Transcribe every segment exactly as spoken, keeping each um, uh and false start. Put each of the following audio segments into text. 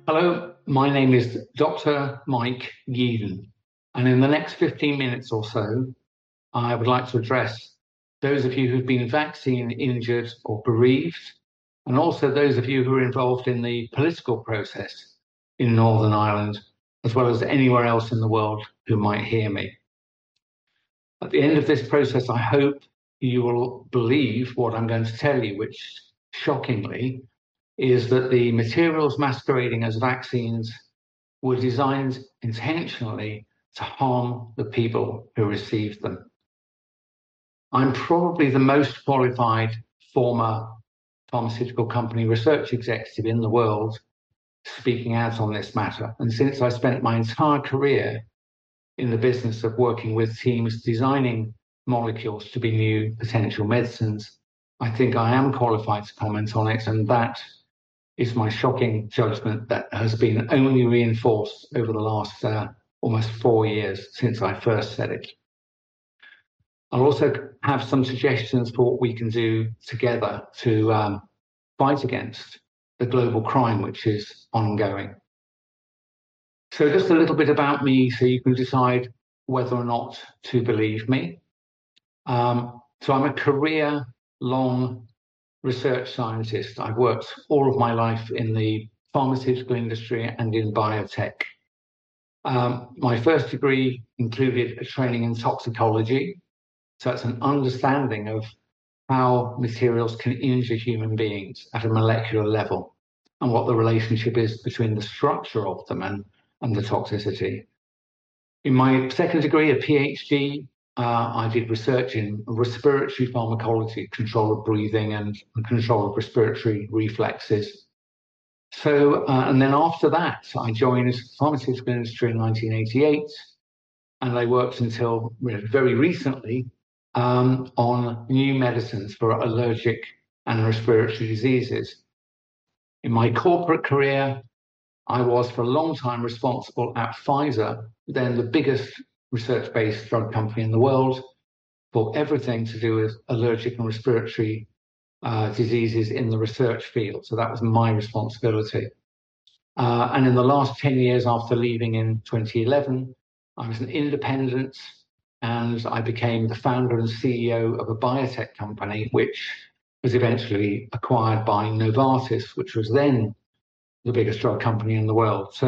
Hello, my name is Doctor Mike Yeadon, and in the next fifteen minutes or so, I would like to address those of you who've been vaccine injured or bereaved, and also those of you who are involved in the political process in Northern Ireland, as well as anywhere else in the world who might hear me. At the end of this process, I hope you will believe what I'm going to tell you, which shockingly is that the materials masquerading as vaccines were designed intentionally to harm the people who received them. I'm probably the most qualified former pharmaceutical company research executive in the world speaking out on this matter. And since I spent my entire career in the business of working with teams designing molecules to be new potential medicines, I think I am qualified to comment on it, and that is my shocking judgment that has been only reinforced over the last uh, almost four years since I first said it. I'll also have some suggestions for what we can do together to um, fight against the global crime which is ongoing. So just a little bit about me so you can decide whether or not to believe me. Um, so I'm a career-long research scientist. I've worked all of my life in the pharmaceutical industry and in biotech. Um, my first degree included a training in toxicology. So it's an understanding of how materials can injure human beings at a molecular level and what the relationship is between the structure of them and, and the toxicity. In my second degree, a PhD, Uh, I did research in respiratory pharmacology, control of breathing and, and control of respiratory reflexes. So, uh, and then after that, I joined the pharmaceutical industry in nineteen eighty-eight, and I worked until very recently um, on new medicines for allergic and respiratory diseases. In my corporate career, I was for a long time responsible at Pfizer, then the biggest research-based drug company in the world, for everything to do with allergic and respiratory uh, diseases in the research field. So that was my responsibility. Uh, and in the last ten years after leaving in twenty eleven, I was an independent and I became the founder and C E O of a biotech company, which was eventually acquired by Novartis, which was then the biggest drug company in the world. So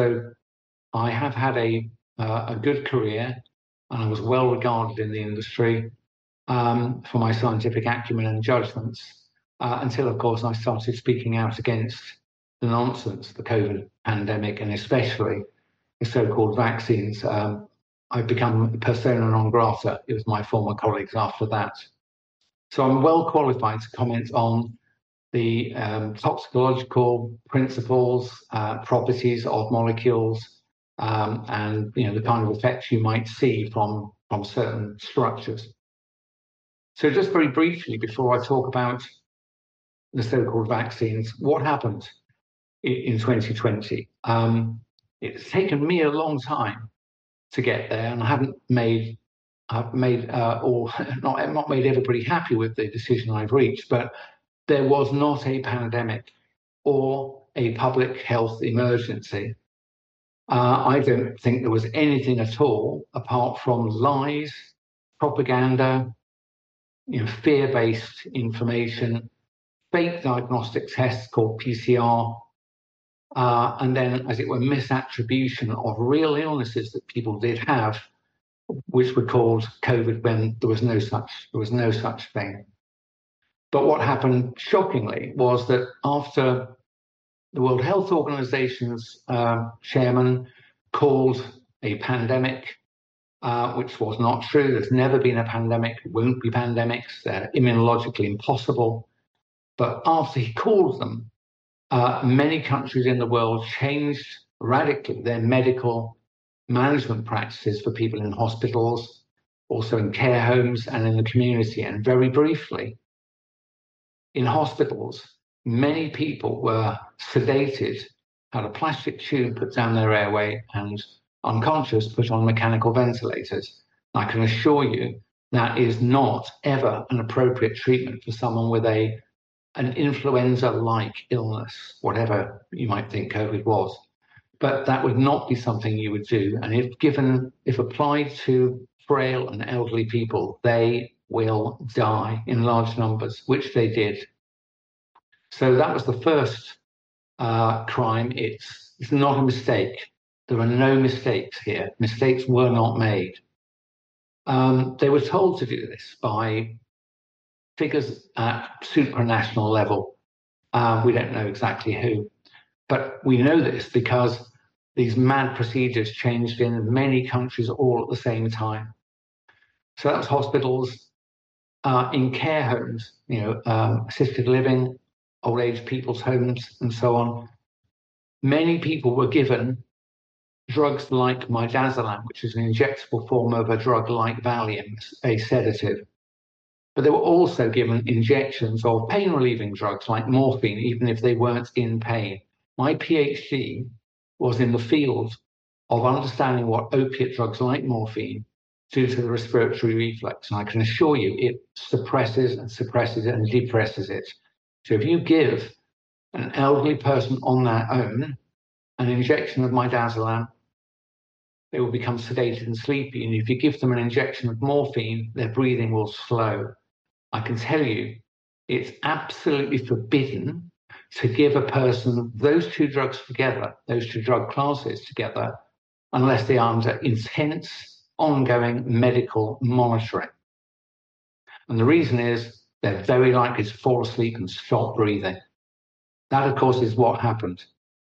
I have had a, uh, a good career, and I was well regarded in the industry um, for my scientific acumen and judgments, uh, until, of course, I started speaking out against the nonsense, the COVID pandemic, and especially the so-called vaccines. Um, I've become persona non grata. It was my former colleagues after that. So I'm well qualified to comment on the um, toxicological principles, uh, properties of molecules, Um, and you know the kind of effects you might see from, from certain structures. So just very briefly, before I talk about the so-called vaccines, what happened in, in twenty twenty? Um, it's taken me a long time to get there, and I haven't made I've made uh, or not not made everybody happy with the decision I've reached, but there was not a pandemic or a public health emergency. Uh, I don't think there was anything at all apart from lies, propaganda, you know, fear-based information, fake diagnostic tests called P C R, uh, and then, as it were, misattribution of real illnesses that people did have, which were called COVID when there was no such there was no such thing. But what happened, shockingly, was that after the World Health Organization's uh, chairman called a pandemic, uh, which was not true. There's never been a pandemic, won't be pandemics, they're immunologically impossible. But after he called them, uh, many countries in the world changed radically their medical management practices for people in hospitals, also in care homes and in the community. And very briefly, in hospitals, many people were sedated, had a plastic tube put down their airway, and unconscious put on mechanical ventilators. I can assure you that is not ever an appropriate treatment for someone with a an influenza-like illness, whatever you might think COVID was. but that would not be something you would do. And if given, if applied to frail and elderly people, they will die in large numbers, which they did. So that was the first uh, crime. It's, it's not a mistake. There are no mistakes here. Mistakes were not made. Um, they were told to do this by figures at supranational level. Uh, we don't know exactly who, but we know this because these mad procedures changed in many countries all at the same time. So that's hospitals, uh, in care homes, you know, um, assisted living, old age people's homes, and so on. Many people were given drugs like midazolam, which is an injectable form of a drug like Valium, a sedative. But they were also given injections of pain-relieving drugs like morphine, even if they weren't in pain. My PhD was in the field of understanding what opiate drugs like morphine do to the respiratory reflex. And I can assure you, it suppresses and suppresses it and depresses it. So if you give an elderly person on their own an injection of midazolam, they will become sedated and sleepy. And if you give them an injection of morphine, their breathing will slow. I can tell you, it's absolutely forbidden to give a person those two drugs together, those two drug classes together, unless they are under intense, ongoing medical monitoring. And the reason is they're very likely to fall asleep and stop breathing. That, of course, is what happened.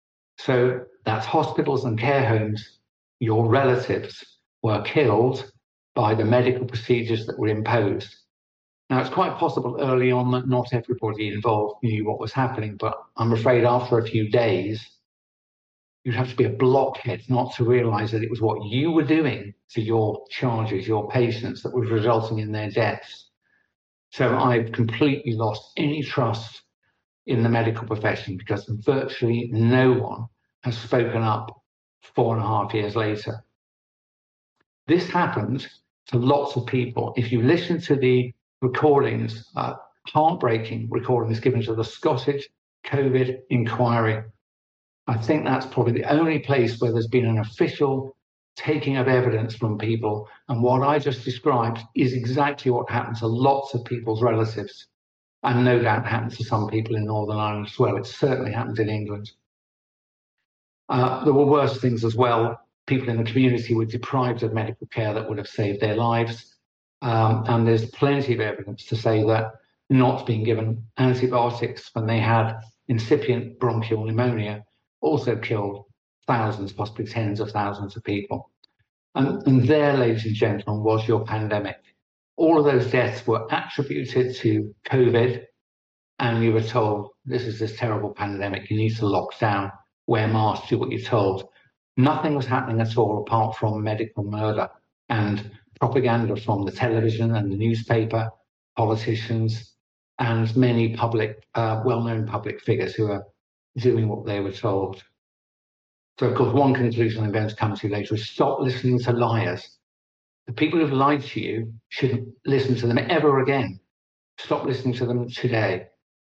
So that's hospitals and care homes. Your relatives were killed by the medical procedures that were imposed. Now, it's quite possible early on that not everybody involved knew what was happening, but I'm afraid after a few days, you'd have to be a blockhead not to realize that it was what you were doing to your charges, your patients, that was resulting in their deaths. So I've completely lost any trust in the medical profession because virtually no one has spoken up four and a half years later. This happened to lots of people. If you listen to the recordings, uh, heartbreaking recordings given to the Scottish COVID inquiry, I think that's probably the only place where there's been an official taking of evidence from people. And what I just described is exactly what happened to lots of people's relatives. And no doubt happened to some people in Northern Ireland as well. It certainly happened in England. Uh, there were worse things as well. People in the community were deprived of medical care that would have saved their lives. Um, and there's plenty of evidence to say that not being given antibiotics when they had incipient bronchial pneumonia also killed thousands, possibly tens of thousands of people. And, and there, ladies and gentlemen, was your pandemic. All of those deaths were attributed to COVID, and you were told, this is this terrible pandemic, you need to lock down, wear masks, do what you're told. Nothing was happening at all apart from medical murder and propaganda from the television and the newspaper, politicians, and many public, uh, well-known public figures who are doing what they were told. So, of course, one conclusion I'm going to come to later is stop listening to liars. The people who've lied to you shouldn't listen to them ever again. Stop listening to them today.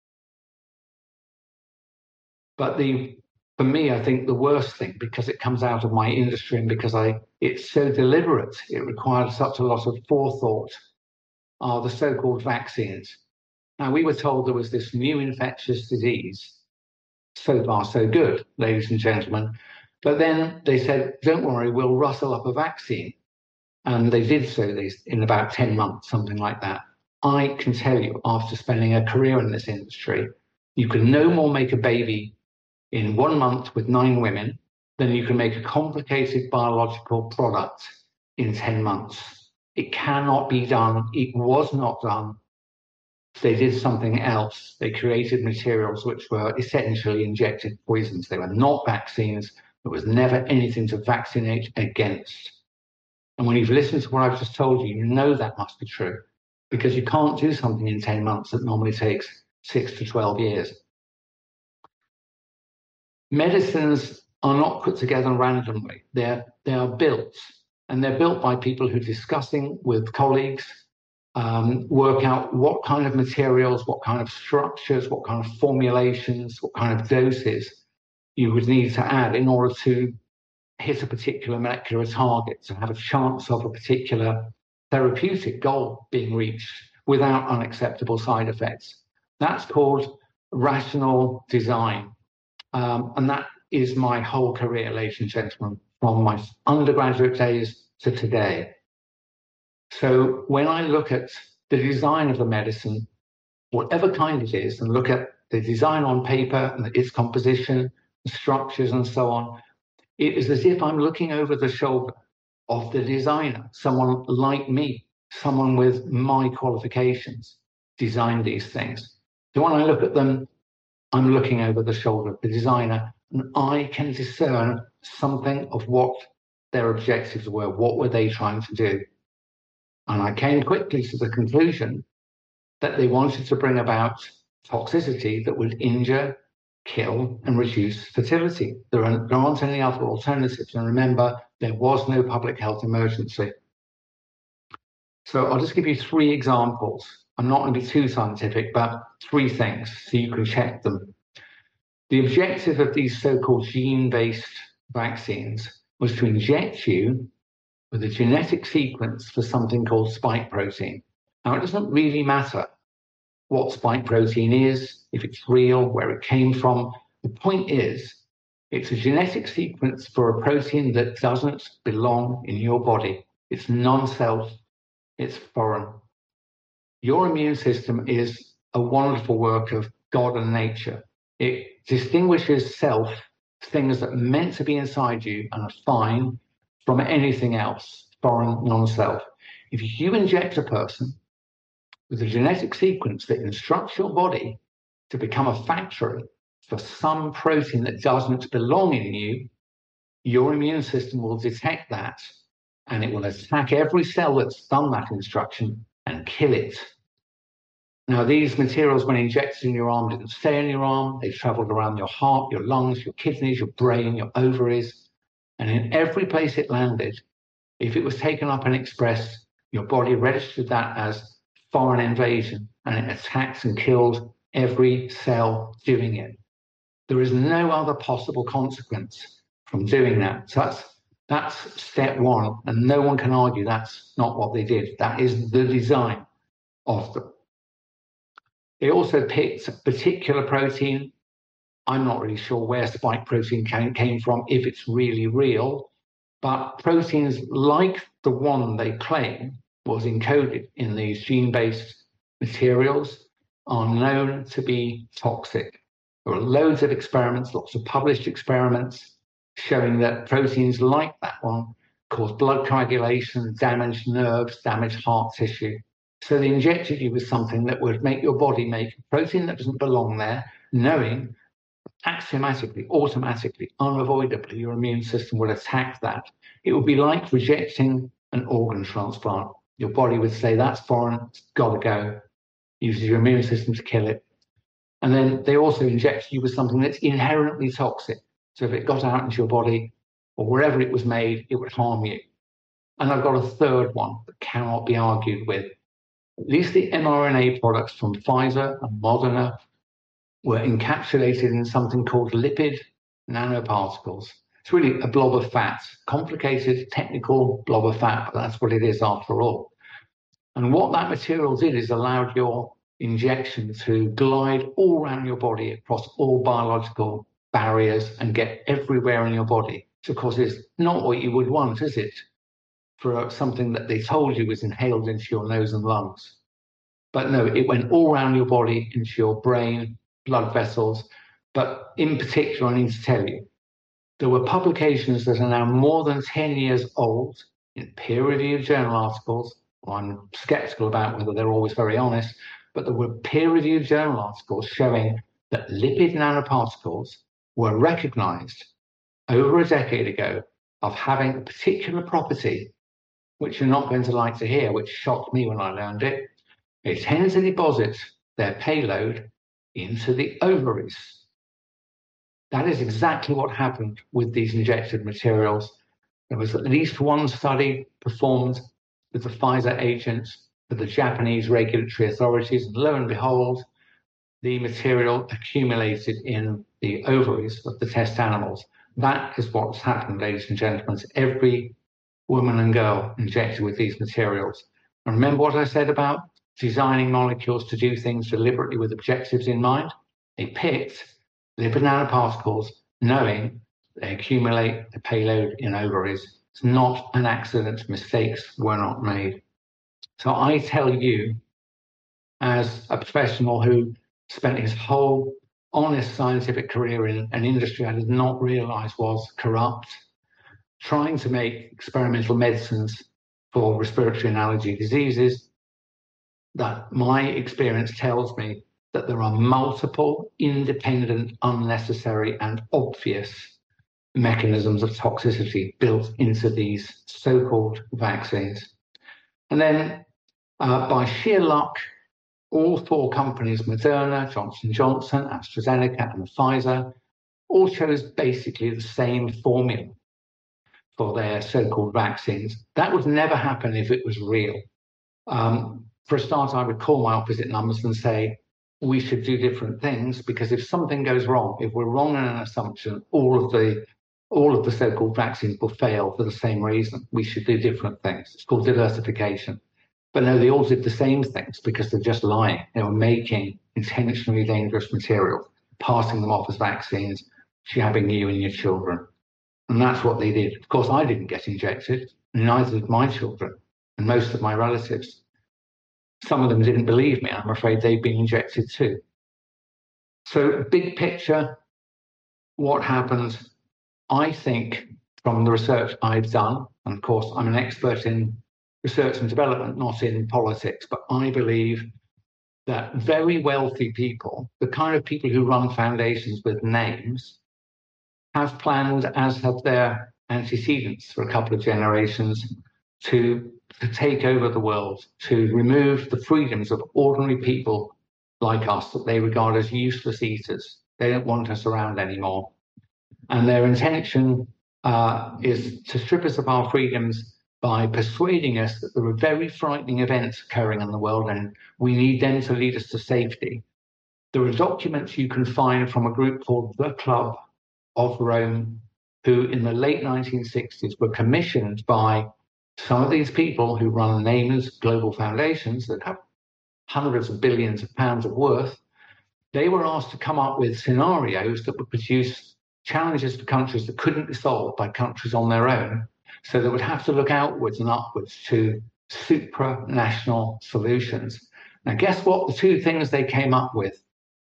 But the, for me, I think the worst thing, because it comes out of my industry and because I, it's so deliberate, it requires such a lot of forethought, are the so-called vaccines. Now, we were told there was this new infectious disease. So far, so good, ladies and gentlemen. But then they said, don't worry, we'll rustle up a vaccine. And they did so in about ten months, something like that. I can tell you, after spending a career in this industry, you can no more make a baby in one month with nine women than you can make a complicated biological product in ten months. It cannot be done. It was not done. They did something else. They created materials which were essentially injected poisons. They were not vaccines. There was never anything to vaccinate against. And when you've listened to what I've just told you, you know that must be true, because you can't do something in ten months that normally takes six to twelve years. Medicines are not put together randomly. They're, they are built, and they're built by people who are discussing with colleagues, um, work out what kind of materials, what kind of structures, what kind of formulations, what kind of doses you would need to add in order to hit a particular molecular target, to have a chance of a particular therapeutic goal being reached without unacceptable side effects. That's called rational design. Um, and that is my whole career, ladies and gentlemen, from my undergraduate days to today. So when I look at the design of the medicine, whatever kind it is, and look at the design on paper and its composition, the structures and so on, it is as if I'm looking over the shoulder of the designer, someone like me, someone with my qualifications, designed these things. So when I look at them, I'm looking over the shoulder of the designer, and I can discern something of what their objectives were, what were they trying to do. And I came quickly to the conclusion that they wanted to bring about toxicity that would injure, kill, and reduce fertility. There aren't, there aren't any other alternatives. And remember, there was no public health emergency. So I'll just give you three examples. I'm not going to be too scientific, but three things so you can check them. The objective of these so-called gene-based vaccines was to inject you with a genetic sequence for something called spike protein. Now, it doesn't really matter what spike protein is, if it's real, where it came from. The point is, it's a genetic sequence for a protein that doesn't belong in your body. It's non-self, it's foreign. Your immune system is a wonderful work of God and nature. It distinguishes self, things that are meant to be inside you and are fine, from anything else, foreign, non-self. If you inject a person with a genetic sequence that instructs your body to become a factory for some protein that doesn't belong in you, your immune system will detect that, and it will attack every cell that's done that instruction and kill it. Now, these materials, when injected in your arm, didn't stay in your arm. They traveled around your heart, your lungs, your kidneys, your brain, your ovaries. And in every place it landed, if it was taken up and expressed, your body registered that as foreign invasion, and it attacks and kills every cell doing it. There is no other possible consequence from doing that. So that's, that's step one, and no one can argue that's not what they did. That is the design of them. They also picked a particular protein. I'm not really sure where spike protein came, came from, if it's really real, but proteins like the one they claim was encoded in these gene-based materials are known to be toxic. There are loads of experiments, lots of published experiments showing that proteins like that one cause blood coagulation, damaged nerves, damaged heart tissue. So they injected you with something that would make your body make a protein that doesn't belong there, knowing axiomatically, automatically, unavoidably, your immune system will attack that. It would be like rejecting an organ transplant. Your body would say, that's foreign, it's got to go. Uses your immune system to kill it. And then they also inject you with something that's inherently toxic. So if it got out into your body or wherever it was made, it would harm you. And I've got a third one that cannot be argued with. At least the mRNA products from Pfizer and Moderna were encapsulated in something called lipid nanoparticles. It's really a blob of fat, complicated technical blob of fat, but that's what it is after all. And what that material did is allowed your injection to glide all around your body across all biological barriers and get everywhere in your body. So of course, it's not what you would want, is it? For something that they told you was inhaled into your nose and lungs. But no, it went all around your body, into your brain, blood vessels. But in particular, I need to tell you, there were publications that are now more than ten years old in peer-reviewed journal articles. Well, I'm skeptical about whether they're always very honest, but there were peer-reviewed journal articles showing that lipid nanoparticles were recognized over a decade ago of having a particular property, which you're not going to like to hear, which shocked me when I learned it. They tend to deposit their payload into the ovaries. That is exactly what happened with these injected materials. There was at least one study performed with the Pfizer agents for the Japanese regulatory authorities, and lo and behold, the material accumulated in the ovaries of the test animals. That is what's happened, ladies and gentlemen, to every woman and girl injected with these materials. And remember what I said about designing molecules to do things deliberately with objectives in mind? They picked lipid nanoparticles knowing they accumulate the payload in ovaries. It's not an accident. Mistakes were not made. So I tell you, as a professional who spent his whole honest scientific career in an industry I did not realize was corrupt, trying to make experimental medicines for respiratory and allergy diseases, that my experience tells me that there are multiple independent, unnecessary, and obvious mechanisms of toxicity built into these so-called vaccines. And then uh, by sheer luck, all four companies, Moderna, Johnson and Johnson, AstraZeneca, and Pfizer, all chose basically the same formula for their so-called vaccines. That would never happen if it was real. Um, for a start, I would call my opposite numbers and say, we should do different things, because if something goes wrong, if we're wrong in an assumption, all of the all of the so-called vaccines will fail for the same reason. We should do different things. It's called diversification. But no, they all did the same things because they're just lying. They were making intentionally dangerous materials, passing them off as vaccines, jabbing you and your children. And that's what they did. Of course, I didn't get injected, and neither did my children and most of my relatives. Some of them didn't believe me. I'm afraid they'd been injected too. So big picture, what happens, I think, from the research I've done, and of course, I'm an expert in research and development, not in politics, but I believe that very wealthy people, the kind of people who run foundations with names, have planned, as have their antecedents for a couple of generations, to, to take over the world, to remove the freedoms of ordinary people like us that they regard as useless eaters. They don't want us around anymore. And their intention uh, is to strip us of our freedoms by persuading us that there are very frightening events occurring in the world and we need them to lead us to safety. There are documents you can find from a group called the Club of Rome, who in the late nineteen sixties were commissioned by some of these people who run nameless global foundations that have hundreds of billions of pounds of worth. They were asked to come up with scenarios that would produce challenges for countries that couldn't be solved by countries on their own. So they would have to look outwards and upwards to supranational solutions. Now, guess what? The two things they came up with: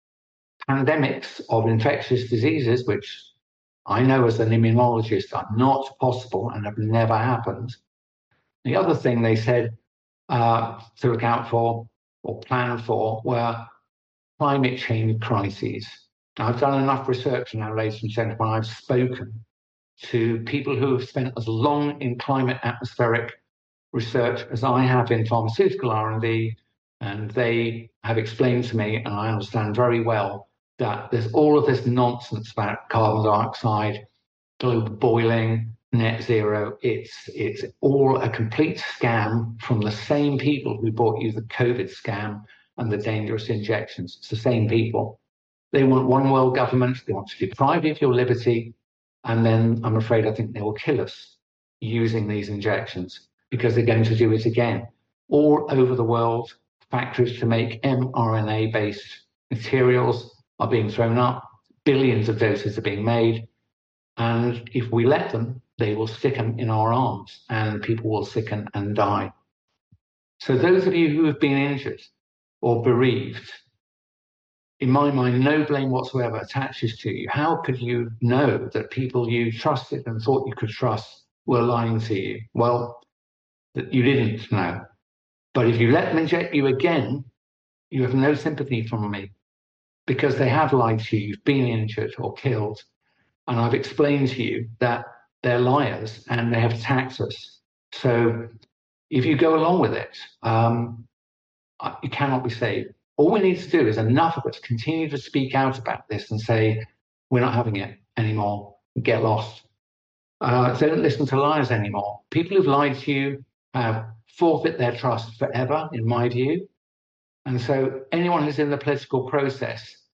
pandemics of infectious diseases, which I know as an immunologist are not possible and have never happened. The other thing they said uh, to look out for or plan for were climate change crises. Now, I've done enough research now, ladies and gentlemen. I've spoken to people who have spent as long in climate atmospheric research as I have in pharmaceutical R and D, and they have explained to me, and I understand very well, that there's all of this nonsense about carbon dioxide, global boiling, net zero. It's, it's all a complete scam from the same people who brought you the COVID scam and the dangerous injections. It's the same people. They want one world government. They want to deprive you of your liberty. And then I'm afraid I think they will kill us using these injections, because they're going to do it again. All over the world, factories to make mRNA-based materials are being thrown up. Billions of doses are being made. And if we let them, they will stick them in our arms and people will sicken and die. So those of you who have been injured or bereaved, in my mind, no blame whatsoever attaches to you. How could you know that people you trusted and thought you could trust were lying to you? Well, that you didn't know. But if you let them inject you again, you have no sympathy from me, because they have lied to you. You've been injured or killed. And I've explained to you that they're liars and they have attacked us. So if you go along with it, um, you cannot be saved. All we need to do is enough of us continue to speak out about this and say, we're not having it anymore, get lost. Uh, don't listen to liars anymore. People who've lied to you have forfeit their trust forever, in my view. And so anyone who's in the political process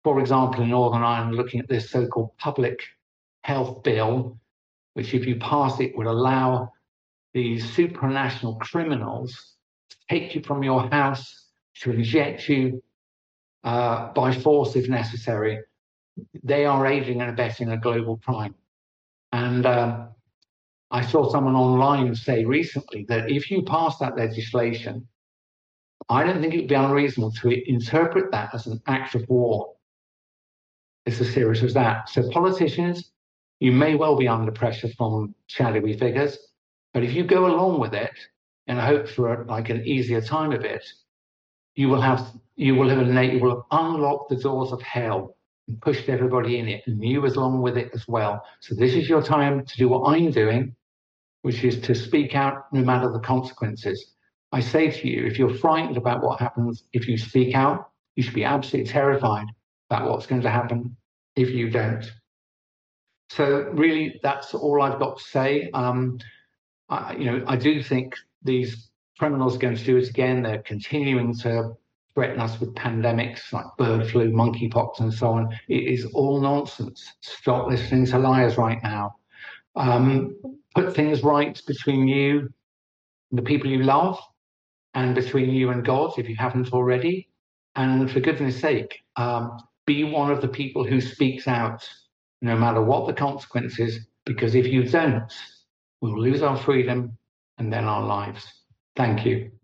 for example, in Northern Ireland, looking at this so-called public health bill, which if you pass it would allow these supranational criminals to take you from your house, to inject you uh, by force if necessary. They are aiding and abetting a global crime. And um, I saw someone online say recently that if you pass that legislation, I don't think it would be unreasonable to interpret that as an act of war. It's as serious as that. So politicians, you may well be under pressure from shadowy figures, but if you go along with it in hope for like an easier time of it, you will have you will have you will have unlocked the doors of hell and pushed everybody in it, and you as along with it as well. So this is your time to do what I'm doing, which is to speak out no matter the consequences. I say to you, if you're frightened about what happens if you speak out, you should be absolutely terrified about what's going to happen if you don't. So really, that's all I've got to say. Um, I, you know, I do think these criminals are going to do it again. They're continuing to threaten us with pandemics like bird flu, monkeypox, and so on. It is all nonsense. Stop listening to liars right now. Um, put things right between you and the people you love, and between you and God, if you haven't already. And for goodness sake, um, be one of the people who speaks out, no matter what the consequences, because if you don't, we'll lose our freedom and then our lives. Thank you.